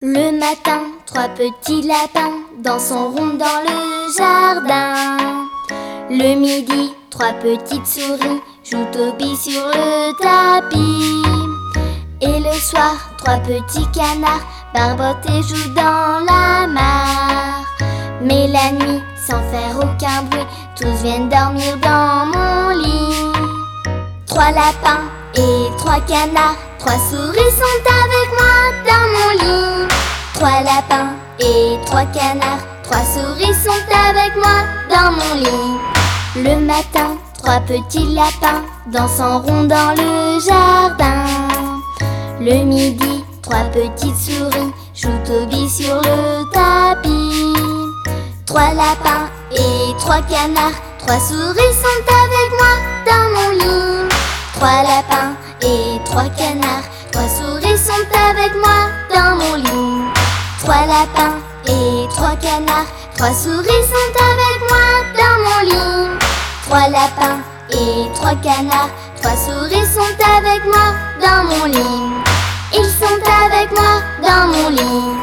Le matin, trois petits lapins dansent en rond dans le jardin. Le midi, trois petites souris jouent au billes sur le tapis. Et le soir, trois petits canards barbotent et jouent dans la mare. Mais la nuit, sans faire aucun bruit, tous viennent dormir dans mon lit. Trois lapins et trois canards, trois souris sont avec moi dans mon lit. Trois lapins et trois canards, trois souris sont avec moi dans mon lit. Le matin, trois petits lapins dansent en rond dans le jardin. Le midi, trois petites souris jouent aux billes sur le tapis. Trois lapins et trois canards, trois souris sont avec moi dans mon lit. Trois lapins et trois canards, trois souris sont avec moi dans mon lit. Trois lapins et trois canards, trois souris sont avec moi dans mon lit. Trois lapins et trois canards, trois souris sont avec moi dans mon lit. Ils sont avec moi dans mon lit.